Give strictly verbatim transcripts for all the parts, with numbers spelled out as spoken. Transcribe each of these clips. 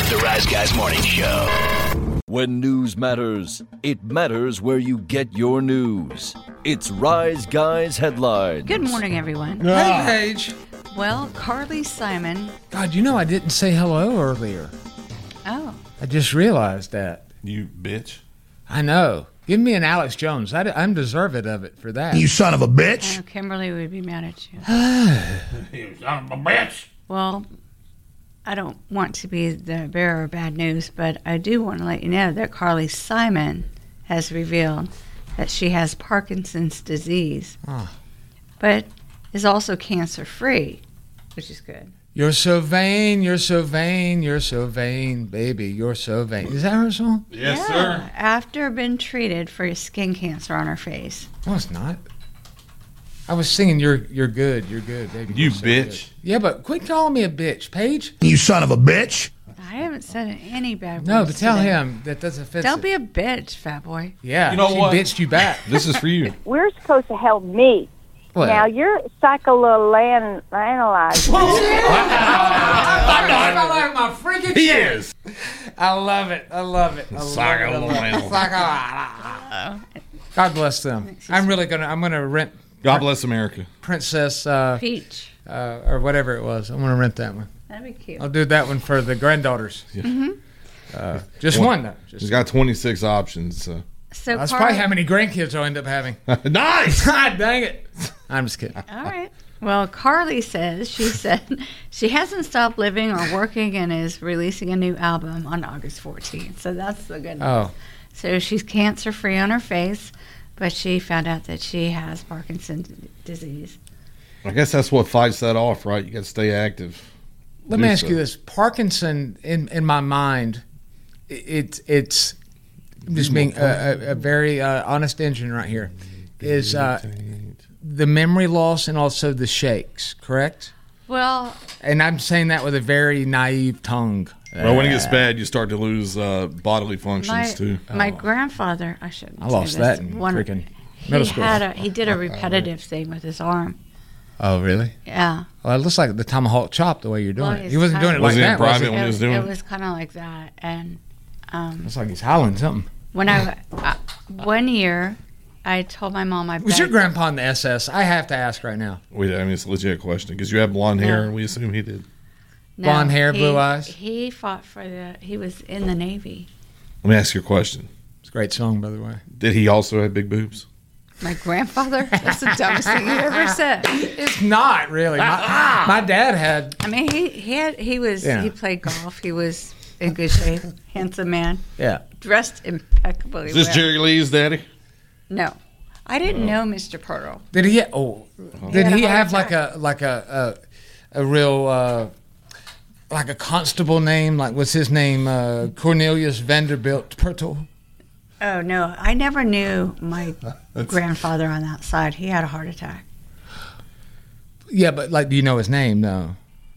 The Rise Guys Morning Show. When news matters, it matters where you get your news. It's Rise Guys Headlines. Good morning, everyone. Hey, Paige. Well, Carly Simon. God, you know I didn't say hello earlier. Oh. I just realized that. You bitch. I know. Give me an Alex Jones. I, I'm deserving of it for that. You son of a bitch. Oh, Kimberly would be mad at you. You son of a bitch. Well, I don't want to be the bearer of bad news, but I do want to let you know that Carly Simon has revealed that she has Parkinson's disease, Oh. but is also cancer-free, which is good. You're so vain, you're so vain, you're so vain, baby, you're so vain. Is that her song? Yes, yeah, sir. after being treated for skin cancer on her face. No, it's not. I was singing you're you're good, you're good, baby. You you're so bitch. good. Yeah, but quit calling me a bitch, Paige. You son of a bitch. I haven't said any bad words No, but tell today. him that that's offensive. Don't be a bitch, fat boy. Yeah, You know she what? bitched you back. This is for you. We're supposed to help me. What? Now you're psychoanalyzing. I like my freaking He shit. is. I love it. I love it. I love it. I love it. Psycho- God bless them. I'm really gonna. I'm gonna rent God bless America. Princess uh, Peach. uh, or whatever it was. I'm gonna rent that one. That'd be cute. I'll do that one for the granddaughters. Mm-hmm. Uh, just Well, one though. Just, He's got twenty-six options. So. So that's Carl- probably how many grandkids I'll end up having. Nice. God dang it! I'm just kidding. All right. Well, Carly says she said she hasn't stopped living or working and is releasing a new album on August fourteenth. So that's the good news. Oh, So she's cancer free on her face, but she found out that she has Parkinson's disease. I guess that's what fights that off, right? You got to stay active. let Do me ask so. you this: Parkinson, in in my mind, it, it's it's I'm just being a, a, a very uh, honest engine right here. Is uh, the memory loss and also the shakes, correct? Well, And I'm saying that with a very naive tongue. Well, when it gets bad, you start to lose uh, bodily functions my too. my grandfather, I shouldn't. I say lost this, that in one- freaking he middle school. Had a, he did a repetitive thing with his arm. Oh, really? Yeah. Well, it looks like the tomahawk chop the way you're doing Well, it. it's He wasn't doing it kinda- like Was he in that, was private he? when he was it, doing it it? was kind of like that, and um, It's like he's howling something. when I uh, one year, I told my mom I Was your begged- grandpa in the S S? I have to ask right now. Wait, I mean, it's a legit question because you have blonde hair, Yeah. and we assume he did. No, Blonde hair, he- blue eyes? He fought for the. He was in the Navy. Let me ask you a question. It's a great song, by the way. Did he also have big boobs? My grandfather. That's the dumbest thing you ever said. It's not really. My, my dad had. I mean, he he had he was Yeah. he played golf. He was in good shape, handsome man, Yeah. dressed impeccably. Is this well. Jerry Lee's daddy? No, I didn't know Mister Pearl. Did he? Oh, did had a he heart have like attack. a like a a, a real uh, like a constable name? Like what's his name? Uh, Cornelius Vanderbilt Pertol. Oh no, I never knew my grandfather on that side. He had a heart attack. Yeah, but like, do you know his name? No.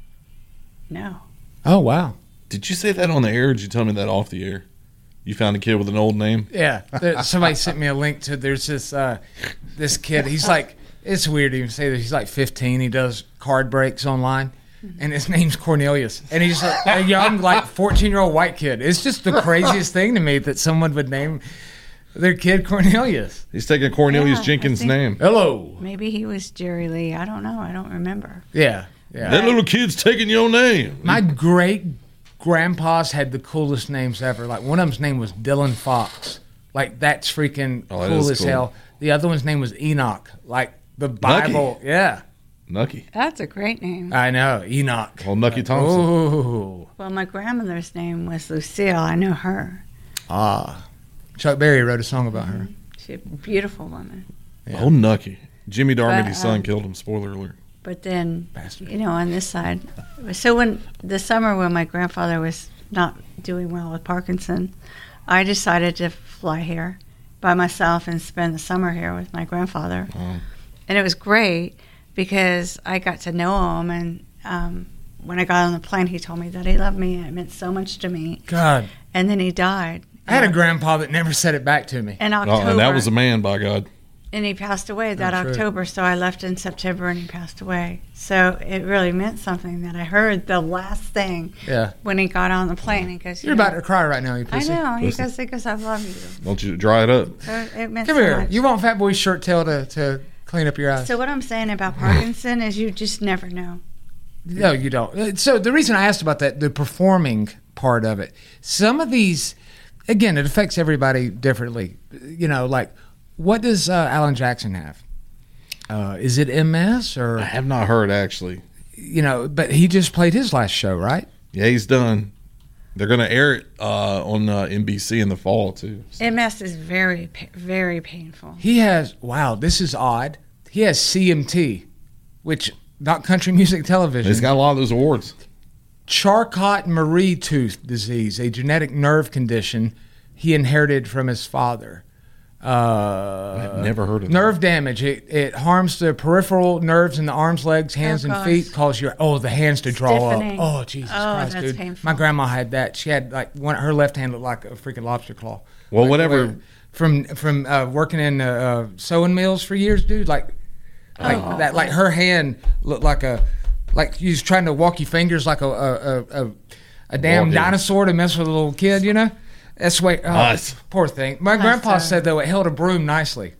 No. Oh wow. Did you say that on the air or did you tell me that off the air? You found a kid with an old name? Yeah, there, somebody sent me a link to. There's this uh, this kid. He's like, it's weird to even say that. He's like fifteen. He does card breaks online, and his name's Cornelius. And he's a, a young, like fourteen year old white kid. It's just the craziest thing to me that someone would name their kid Cornelius. He's taking Cornelius Yeah, I Jenkins' think- name. Hello. Maybe he was Jerry Lee. I don't know. I don't remember. Yeah, yeah. That little kid's taking your name. My great grandpas had the coolest names ever. Like one of them's name was Dylan Fox. Like that's freaking Oh, that cool is as cool. hell. The other one's name was Enoch. Like the Bible. Yeah. Nucky. That's a great name. I know, Enoch. Well, Nucky Thompson. Oh, Well, my grandmother's name was Lucille. I know her. ah. Chuck Berry wrote a song about her. She's a beautiful woman. Yeah. Oh, Nucky. Jimmy Darmody's But, son um, killed him. Spoiler alert. But then, Bastard. you know, on this side. So when the summer when my grandfather was not doing well with Parkinson, I decided to fly here by myself and spend the summer here with my grandfather. Oh. And it was great because I got to know him. And um, when I got on the plane, he told me that he loved me. It meant so much to me. God, And then he died. I had a grandpa that never said it back to me. In Oh, October. and that was a man, by God. And he passed away that That's right. October, so I left in September and he passed away. So it really meant something that I heard the last thing Yeah. when he got on the plane. He goes, You're you know, about to cry right now, you I pussy. know. He Pussy. goes, he goes, I love you. Don't you dry it up. So it meant Come so here. much. You want Fat Boy's shirt tail to, to clean up your eyes? So what I'm saying about Parkinson is you just never know. No, you don't. Uh, So the reason I asked about that, the performing part of it, some of these, again, it affects everybody differently. You know, like, what does uh, Alan Jackson have? Uh, is it M S I or, have not heard actually. you know, but he just played his last show, right? Yeah, he's done. They're gonna air it uh, on uh, N B C in the fall too. M S is very, pa- very painful. He has, wow, this is odd. He has C M T, which, not country music television. He's got a lot of those awards. Charcot-Marie tooth disease, a genetic nerve condition he inherited from his father. Uh, I've never heard of nerve damage. It, it harms the peripheral nerves in the arms, legs, hands, Oh, and gosh. feet. Cause your oh the hands to draw Stiffening. up. Oh Jesus Oh, Christ, that's dude! painful. My grandma had that. She had like one. Her left hand looked like a freaking lobster claw. Well, Like, whatever. uh, From from uh, working in uh, uh, sewing mills for years, dude. Like like Oh. that. Like her hand looked like a like you was trying to walk your fingers like a a a, a, a damn Walking. dinosaur to mess with a little kid. You know. That's the way. Oh, Nice. Poor thing. My That's grandpa uh, said though it held a broom nicely.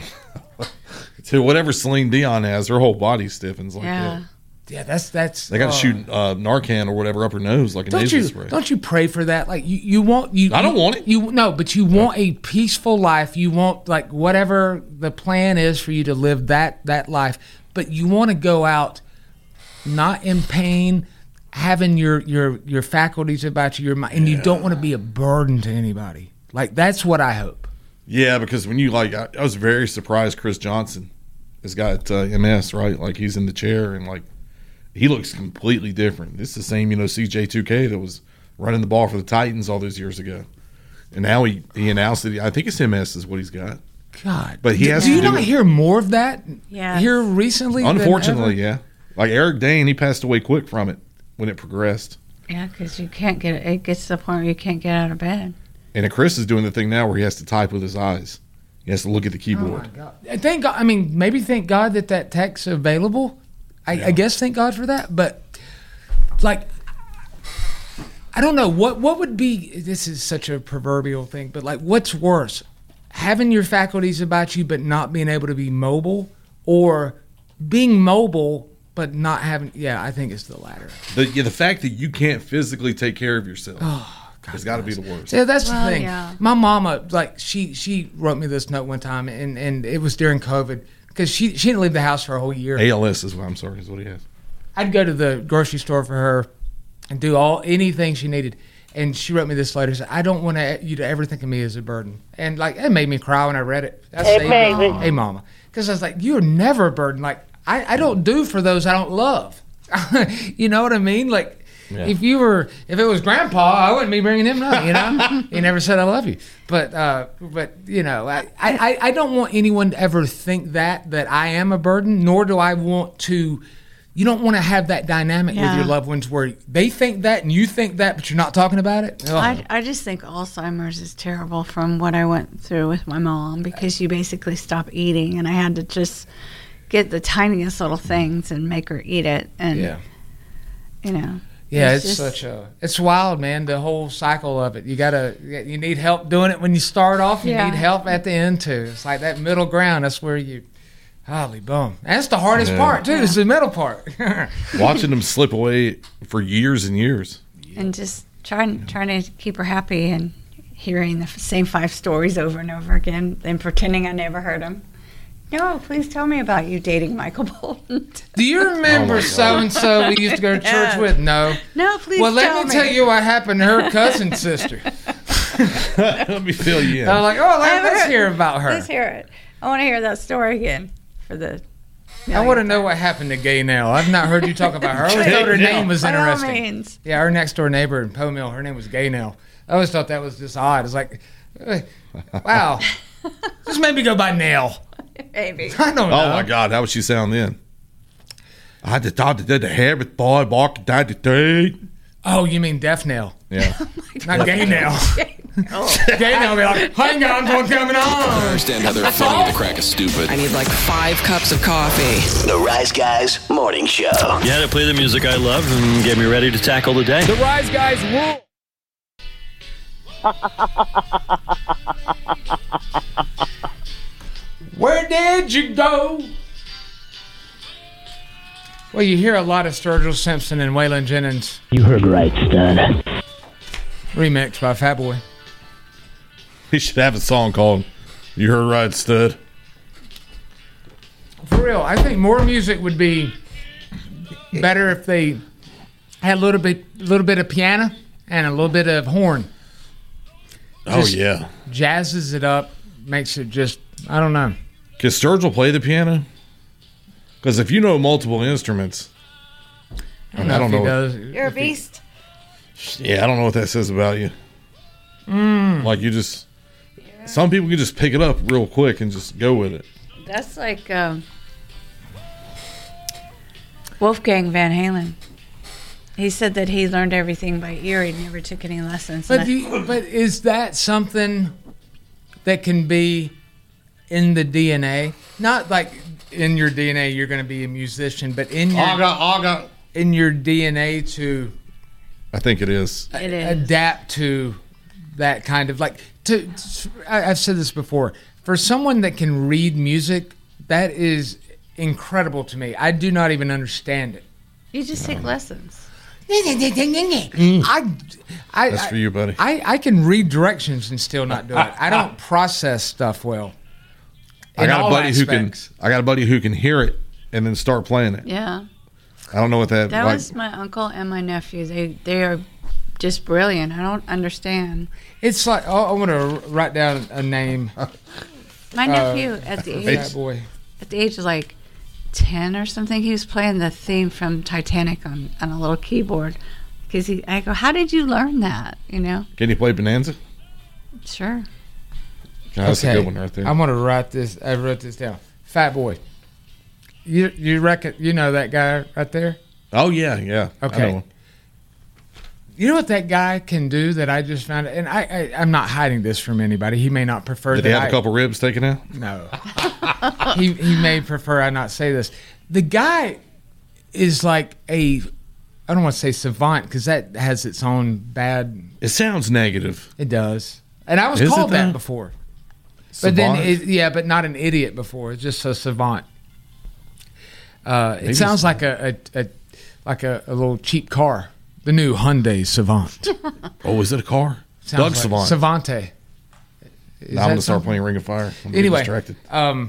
To whatever Celine Dion has, her whole body stiffens like Yeah. that. Yeah, that's that's. They got to oh. shoot uh, Narcan or whatever up her nose like a Don't nasal you spray. don't you pray for that? Like you, you want you. I don't you- want it. You no, but you want a peaceful life. You want like whatever the plan is for you to live that that life. But you want to go out not in pain, having your your your faculties about you, your mind, and you don't want to be a burden to anybody. Like that's what I hope. Yeah, because when you like, I, I was very surprised. Chris Johnson has got uh, M S, right? Like he's in the chair and like he looks completely different. This is the same, you know, C J two K that was running the ball for the Titans all those years ago, and now he he announced that he, I think it's M S is what he's got. God, But he do, has do to you do not it. hear more of that? Yes. Here recently. than Unfortunately, ever? yeah. Like Eric Dane, he passed away quick from it when it progressed. Yeah, because you can't get it. It gets to the point where you can't get out of bed. And then Chris is doing the thing now where he has to type with his eyes. He has to look at the Oh keyboard. my God. Thank God. I mean, maybe thank God that that tech's available. I, I guess thank God for that. But like, I don't know what what would be. This is such a proverbial thing, but like, what's worse, having your faculties about you but not being able to be mobile, or being mobile but not having? Yeah, I think it's the latter. The, yeah, the fact that you can't physically take care of yourself Oh, has got to be the worst. Yeah, that's Well, the thing. yeah. My mama, like, she she wrote me this note one time, and, and it was during COVID because she she didn't leave the house for a whole year. A L S is what I'm sorry, is what he has. I'd go to the grocery store for her and do all anything she needed. And she wrote me this letter. Said, "I don't want to, you to ever think of me as a burden." And like it made me cry when I read it. I Hey, saved baby. it. Hey, mama, because I was like, "You're never a burden. Like I, I don't do for those I don't love." You know what I mean? Like Yeah. if you were, if it was Grandpa, I wouldn't be bringing him up. You know, he never said I love you. But uh, but you know, I, I I don't want anyone to ever think that that I am a burden. Nor do I want to. You don't want to have that dynamic with Yeah. your loved ones where they think that and you think that, but you're not talking about it. Ugh. I, I just think Alzheimer's is terrible from what I went through with my mom because you basically stop eating and I had to just get the tiniest little things and make her eat it. And, yeah, you know. yeah, it's, just- such a, it's wild, man. The whole cycle of it. You gotta, you need help doing it when you start off. You Yeah. need help at the end too. It's like that middle ground. That's where you, holy boom. That's the hardest Yeah. part too. Is the middle part. Watching them slip away for years and years. And just trying, trying to keep her happy and hearing the f- same five stories over and over again and pretending I never heard them. No, please tell me about you dating Michael Bolton. Do you remember Oh my God. so and so we used to go to church Yeah. with? No. No, please Well, tell let me tell you what happened to her cousin's sister. Let me fill you in. I was like, oh, let, haven't let's heard- hear about her. Let's hear it. I want to hear that story again for the. I want to know what happened to Gay Nell. I've not heard you talk about her. I always thought her Gay Nell. name was By all interesting. means. Yeah, our next door neighbor in Poe Mill, her name was Gay Nell. I always thought that was just odd. It's like, eh, wow, just made me go by Nell. Maybe. I don't know. Oh my God, how would she sound then? I had to talk to the habit boy, walk down the street. Oh, you mean Deaf Nell, Yeah. not Gay Nell. Dana will be like, hang on, what's coming I on? understand how they're funny. The crack is stupid. I need like five cups of coffee. The Rise Guys Morning Show. Yeah, to play the music I love and get me ready to tackle the day. The Rise Guys rule. Where did you go? Well, you hear a lot of Sturgill Simpson and Waylon Jennings. You heard right, stud. Remixed by Fat Boy. He should have a song called "You Heard Right, Stud." For real, I think more music would be better if they had a little bit, little bit of piano and a little bit of horn. Oh Just yeah, jazzes it up, makes it just, I don't know. can Sturgill play the piano? Because if you know multiple instruments, I don't know, I don't if he know. does. You're a beast. Yeah, I don't know what that says about you. Mm. Like you just, some people can just pick it up real quick and just go with it. That's like um, Wolfgang Van Halen. He said that he learned everything by ear. He never took any lessons. But And do you, but is that something that can be in the D N A? Not like in your D N A you're going to be a musician, but in your Aga, aga. in your D N A to I think it is. It is. adapt to that kind of like to, to I, I've said this before. For someone that can read music, that is incredible to me. I do not even understand it. You just take lessons. I, I, That's for you, buddy. I, I can read directions and still not do it. I don't process stuff well. I In got a all buddy who can. aspects. I got a buddy who can hear it and then start playing it. Yeah. I don't know what that. That like, was my uncle and my nephew. They they are just brilliant. I don't understand. It's like oh, I want to write down a name. My nephew at the age Fat boy. at the age of like ten or something, he was playing the theme from Titanic on, on a little keyboard. Because he, I go, how did you learn that? You know? Can you play Bonanza? Sure. That's a good one right there. I'm gonna write this. I wrote this down. Fat boy. You you reckon you know that guy right there? Oh yeah, yeah. I Okay. know. You know what that guy can do that I just found, and I, I I'm not hiding this from anybody. He may not prefer. Did that he have I, a couple ribs taken out? No. he he may prefer I not say this. The guy is like a, I don't want to say savant because that has its own bad. It sounds negative. It does, and I was Is it called that though? before. But then, Savant? it, yeah, but not an idiot before. It's just a savant. Uh, it Maybe sounds it's- like a, a, a like a, a little cheap car. The new Hyundai Savant. Oh, is it a car? Sounds Doug like Savant. Savante. Is Now I'm that gonna start something? playing Ring of Fire. I'm getting Anyway, distracted. um,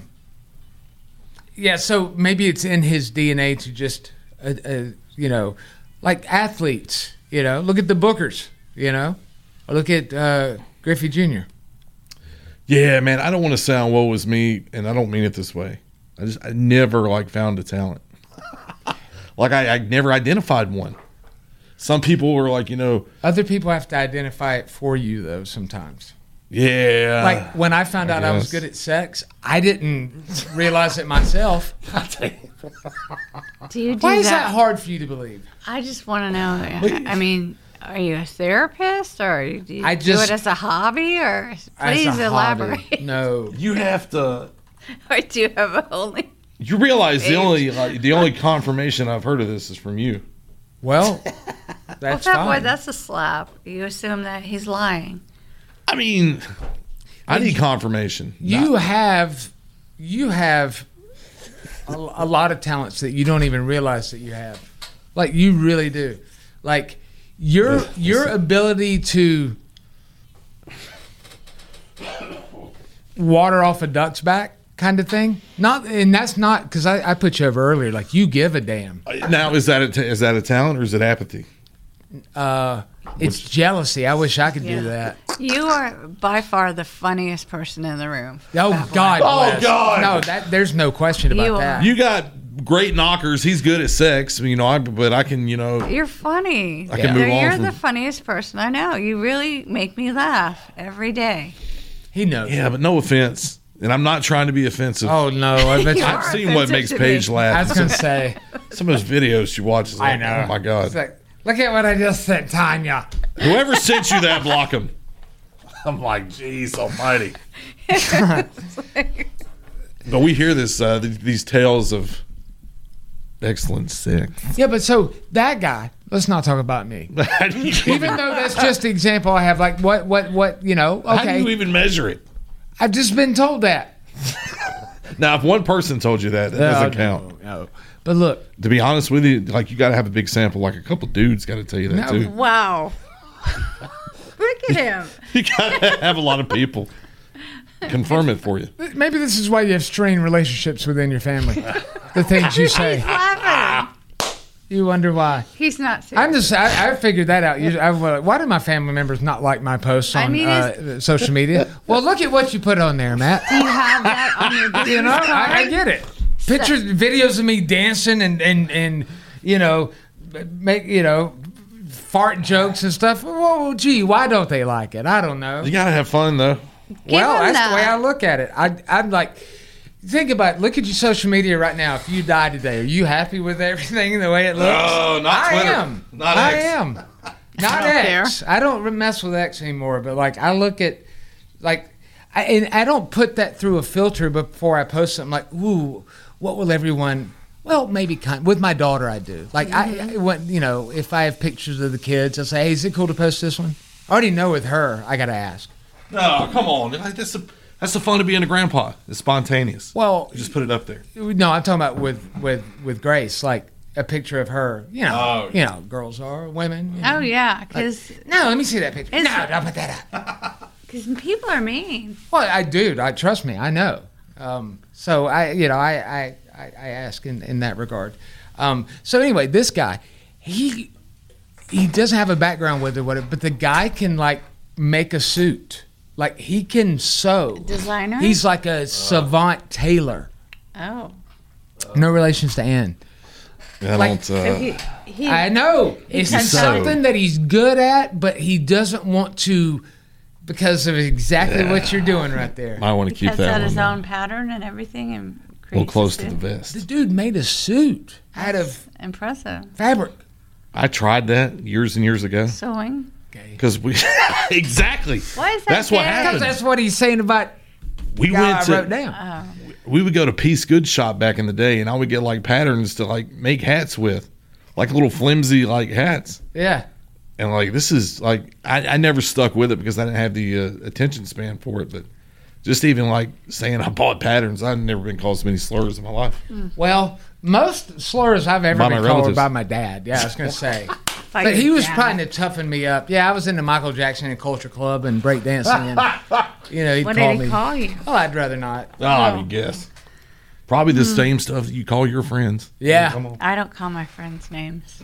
yeah. So maybe it's in his D N A to just, uh, uh, you know, like athletes. You know, look at the Bookers. You know, or look at uh, Griffey Junior Yeah, man. I don't want to sound woe is me, and I don't mean it this way. I just I never like found a talent. Like I, I never identified one. Some people were like, you know, Other people have to identify it for you, though. Sometimes, yeah. like when I found I out I was guess. good at sex, I didn't realize it myself. Do you do Why is that? that hard for you to believe? I just want to know. I mean, are you a therapist or do you I do just- it as a hobby or As please a elaborate? hobby. No. you have to. Or do you have a only? You realize the Age. only like, the only confirmation I've heard of this is from you. Well, Well, that's that fine. boy, that's a slap. You assume that he's lying. I mean, I need confirmation. You have, you have a, a lot of talents that you don't even realize that you have. Like you really do. Like your your ability to water off a duck's back kind of thing. Not, and that's not because I, I put you over earlier. Like you give a damn. Now is that a ta- is that a talent or is it apathy? Uh, it's jealousy. I wish I could Yeah. do that. You are by far the funniest person in the room. Oh Fat boy. God! Oh, bless. God. No, that there's no question about You are. that. You got great knockers. He's good at sex. You know, I, but I can. You know, You're funny. I can move on You're from- the funniest person I know. You really make me laugh every day. He knows. yeah, but no offense, and I'm not trying to be offensive. Oh no! I bet you. You I've are seen what offensive makes to Paige me. I laugh. was gonna say. Some of those videos she watches. I Like, know. Oh my god! It's like, look at what I just sent Tanya. Whoever sent you that, block him. I'm like, geez almighty. But we hear this uh, th- these tales of excellent sex. Yeah, but so that guy, let's not talk about me. Even though that's just the example I have, like what, what, what, you know, okay. How do you even measure it? I've just been told that. Now, if one person told you that, that No, doesn't no, count. No. But look. To be honest with you, like you got to have a big sample. Like a couple dudes got to tell you that No. too. Wow. Look at him. You got to have a lot of people confirm it for you. Maybe this is why you have strained relationships within your family. The things you say. He's laughing. You wonder why. He's not serious. I'm just, I, I figured that out. You, I, well, why do my family members not like my posts on I mean, uh, social media? Well, look at what you put on there, Matt. Do you have that on your business You know, card? I, I get it. Pictures, videos of me dancing and, and, and you know, make, you know, fart jokes and stuff. Well, gee, why don't they like it? I don't know. You got to have fun though. Well, him that's that. the way I look at it. I, I'm like, think about it. Look at your social media right now. If you die today, are you happy with everything the way it looks? No, not I Twitter. am. Not I X. am. Not don't X. I don't mess with X anymore. But like, I look at, like, I, and I don't put that through a filter before I post something. Like, ooh, what will everyone? Well, maybe kind. With my daughter, I do. Like, mm-hmm. I, I when, you know, if I have pictures of the kids, I say, hey, is it cool to post this one? I already know with her. I got to ask. No, come on. That's the that's the fun of being a grandpa. It's spontaneous. Well, you just put it up there. No, I'm talking about with with with Grace, like a picture of her. You know, Oh. you know, girls are women. You know. Oh, yeah, because Like, no, let me see that picture. It's- No, don't put that up. people are mean. Well, I do. I trust me. I know. Um, so I, you know, I I, I, I ask in, in that regard. Um, so anyway, this guy, he he doesn't have a background with it, whatever, but the guy can like make a suit. Like he can sew. Designer? He's like a savant tailor. Oh. No relations to Ann. I Like- don't. So Uh, he, he, I know. It's can something that he's good at, but he doesn't want to because of exactly what you're doing right there. I want to keep has that got one his though. own pattern and everything. And a little creates close a to the suit. vest. The dude made a suit out of Impressive. fabric. I tried that years and years ago Sewing. because we exactly. Why is that That's what bad? Because happened. that's what he's saying about We the guy went I to. wrote down. Oh. We would go to Peace Goods Shop back in the day, and I would get like patterns to like make hats with, like little flimsy like hats. Yeah. And like this is like I, I never stuck with it because I didn't have the uh, attention span for it. But just even like saying I bought patterns, I've never been called so many slurs in my life. Well, most slurs I've ever By been my called relatives. by my dad. Yeah, I was going to say. By But your he was dad. trying to toughen me up. Yeah, I was into Michael Jackson and Culture Club and breakdancing. And, you know, he'd What call did he me. call you? Oh, I'd rather not. Oh, I would guess. Probably the same stuff that you call your friends. Yeah. Come on. I don't call my friends names.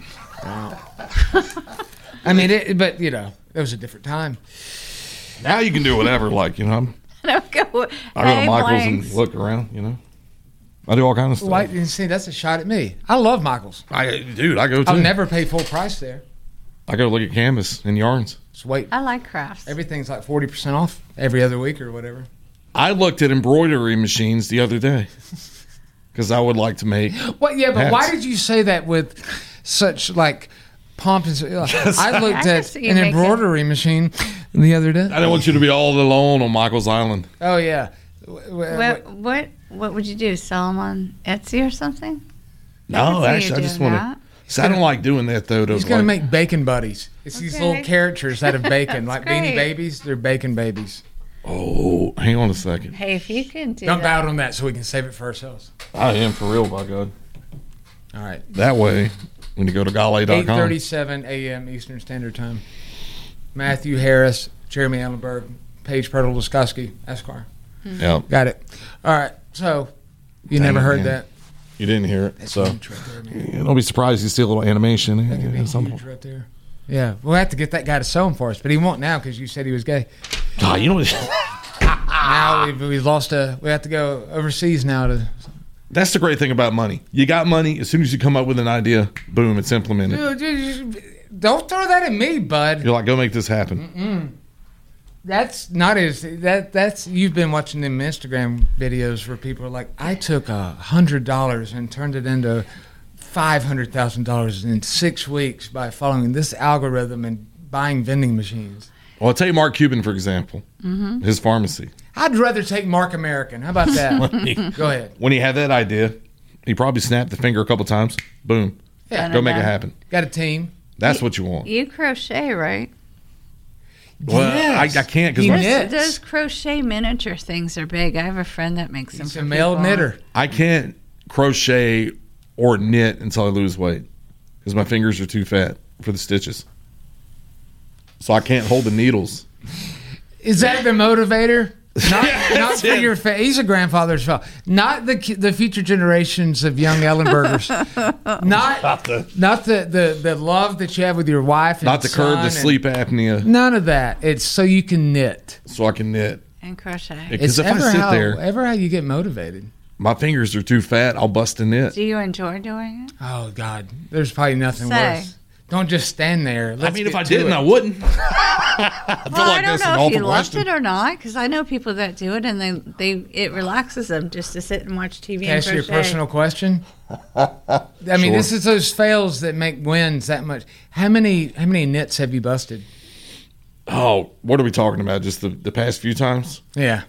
I mean, it, but, you know, it was a different time. Now you can do whatever. Like you know, I'm, I don't go. I go hey, to Michael's blanks. and look around. You know, I do all kinds of stuff. Why, you see, that's a shot at me. I love Michael's. I dude, I go to. I'll never pay full price there. I go look at canvas and yarns. Just wait. I like crafts. Everything's like forty percent off every other week or whatever. I looked at embroidery machines the other day because I would like to make. What? Yeah, but hats. why did you say that with such like pomp and? I looked I can at see you an making- embroidery machine the other day. I didn't want you to be all alone on Michael's Island. Oh yeah. W- w- What, what what would you do? Sell them on Etsy or something? No, see you actually, I just doing want to. So I don't like doing that though. To He's gonna like, make bacon buddies. It's these Okay. little characters out of bacon, That's like Beanie great. Babies. They're bacon babies. Oh, hang on a second. Hey, if you can do Dump that. out on that so we can save it for ourselves. I am for real, by God. All right. That way, when you go to gale dot eight com. thirty-seven a.m. Eastern Standard Time. Matthew Harris, Jeremy Allenberg, Paige Pertle-Laskowski, Esquire. Yeah, Got it. All right. So, you Dang never it, heard man. that? you didn't hear it, so Huge right there, man. don't be surprised you see a little animation. That could be at some huge point. right there. Yeah, we'll have to get that guy to sew them for us, but he won't now because you said he was gay. God, you know what? Now we've, we've lost a. We have to go overseas now to. That's the great thing about money. You got money. As soon as you come up with an idea, boom, it's implemented. Dude, dude, you- don't throw that at me, bud. You're like, go make this happen. That's not as that. That's you've been watching them Instagram videos where people are like, I took a hundred dollars and turned it into five hundred thousand dollars in six weeks by following this algorithm and buying vending machines. Well, I'll tell you Mark Cuban, for example, Mm-hmm. his pharmacy. I'd rather take Mark American. How about that? Go ahead. When he had that idea, he probably snapped the finger a couple times. Boom. Yeah. Go make it happen. Got a team. That's what you want. You crochet, right? Well, Yes. I, I can't because He my, knits. Those crochet miniature things are big. I have a friend that makes them. He's for a male people. knitter. I can't crochet or knit until I lose weight because my fingers are too fat for the stitches. So I can't hold the needles. Is that the motivator? Not, Yeah, not that's for it. your fa- he's a grandfather's fault. Not the ki- the future generations of young Ellenbergers. Not Not the, not the, the, the love that you have with your wife. And not to curb son the and- sleep apnea None of that. It's so you can knit. so I can knit. And crochet. Because It's if I ever sit how, there, ever how you get motivated. my fingers are too fat, I'll bust a knit. Do you enjoy doing it? Oh God, there's probably nothing Say. worse. Don't just stand there. I Let's mean, get if I to didn't, it. I wouldn't. I feel Well, like I don't that's an know if awful you loved question. it or not, because I know people that do it, and they, they it relaxes them just to sit and watch T V Can I and ask you a crochet. personal question? I mean, Sure. this is those fails that make wins that much. How many how many knits have you busted? Oh, what are we talking about? Just the, the past few times? Yeah.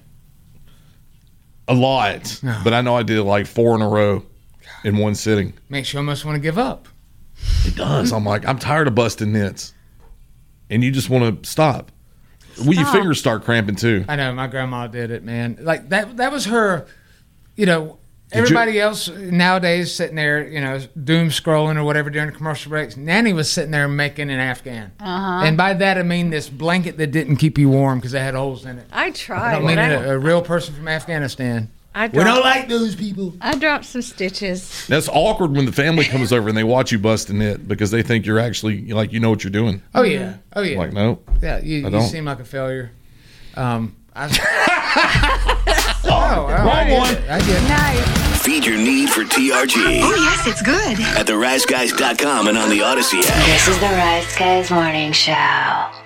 A lot. Oh. But I know I did like four in a row in one sitting. Makes you almost want to give up. It does. I'm like, I'm tired of busting knits. And you just want to stop. Well, your Stop. fingers start cramping too. I know my grandma did it, man. Like that that was her, you know, Did you- everybody else nowadays sitting there, you know, doom scrolling or whatever during the commercial breaks. Nanny was sitting there making an Afghan. Uh-huh. And by that I mean this blanket that didn't keep you warm because it had holes in it. I I tried. don't mean but a, a real person from Afghanistan. I, I We don't dropped, like those people. I dropped some stitches. That's awkward when the family comes over and they watch you bust a knit because they think you're actually, like, you know what you're doing. Oh yeah. Oh yeah. Like, no. Yeah, you, I you don't. seem like a failure. Um, I, oh, oh, I get one. it. I get it. Nice. Feed your need for T R G Oh, yes, it's good. at the rise guys dot com and on the Odyssey app. This is the Rise Guys Morning Show.